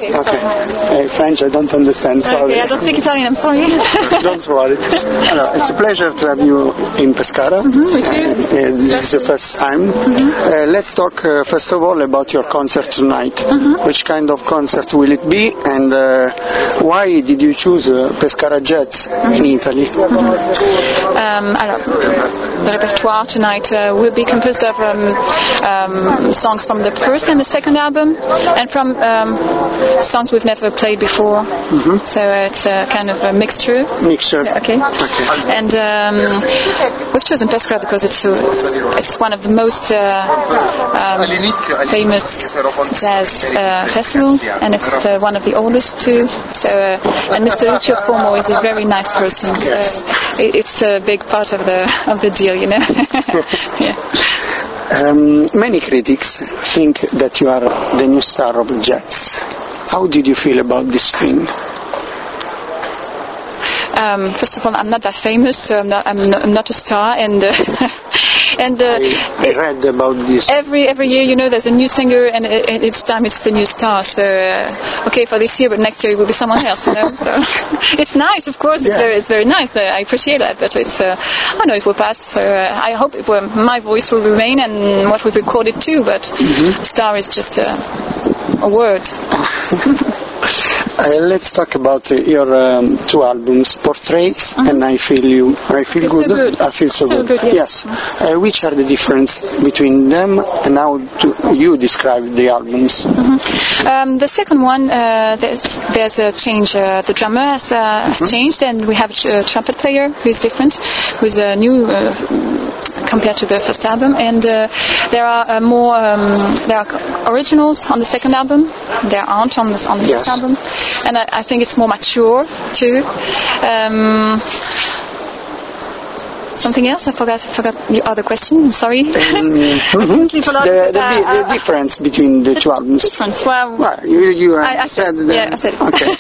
Okay. French I don't understand, sorry. Okay, I don't speak Italian, I'm sorry. Don't worry. It's a pleasure to have you in Pescara. Me too. This is the first time. Let's talk first of all about your concert tonight. Which kind of concert will it be, and why did you choose Pescara Jazz in Italy? The repertoire tonight will be composed of songs from the first and the second album, and from songs we've never played before. So it's a kind of a mixture. Okay. And we've chosen Pescara because it's one of the most famous jazz festival, and it's one of the oldest too. So and Mr. Lucio Formo is a very nice person. So it's a big part of the deal, you know. Yeah. Many critics think that you are the new star of jazz. How did you feel about this thing? First of all, I'm not that famous, so I'm not a star, and I read about this. Every year, you know, there's a new singer, and each time it's the new star. So okay, for this year, but next year it will be someone else, you know. So it's nice, of course. It's very nice. I appreciate that, but it's I know it will pass. So I hope my voice will remain, and what we've recorded too. But star is just a word. Let's talk about your two albums, Portraits and I Feel You. I Feel Good. I Feel So Good. Yes. Which are the difference between them, and how do you describe the albums? The second one, there's a change. The drummer has changed, and we have a trumpet player who's different, who's new compared to the first album. And there are originals on the second album. There aren't on the first album, and I think it's more mature too. Something else? I forgot your other question. I'm sorry. The difference between the two albums. Difference. Well, I said that. Yeah, I said it. Okay.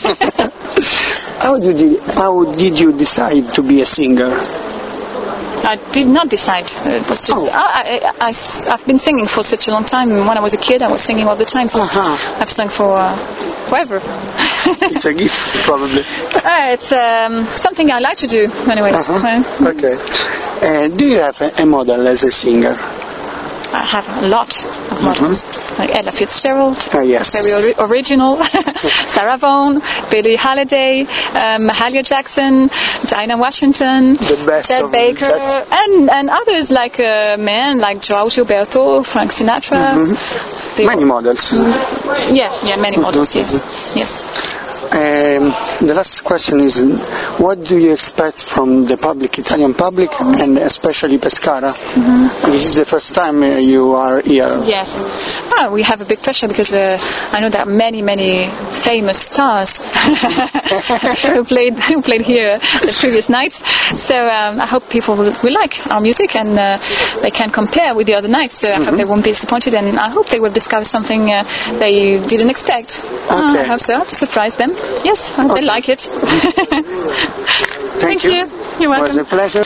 How did you decide to be a singer? I did not decide. It was just I've been singing for such a long time. When I was a kid, I was singing all the time. So I've sung for forever. It's a gift, probably. It's something I like to do anyway. Okay. Do you have a model as a singer? I have a lot of models, like Ella Fitzgerald, very original, Sarah Vaughan, Billie Holiday, Mahalia Jackson, Dinah Washington, Chet Baker, and others like men like Joao Gilberto, Frank Sinatra. Many models. Many models. Yes. The last question is, what do you expect from the Italian public, and especially Pescara? This is the first time you are here. Yes. We have a big pressure because I know there are many famous stars who played here the previous nights. So I hope people will like our music, and they can compare with the other nights. So I hope they won't be disappointed, and I hope they will discover something they didn't expect. I hope so, to surprise them. Yes, I hope they like it. Thank you. You're welcome. It was a pleasure.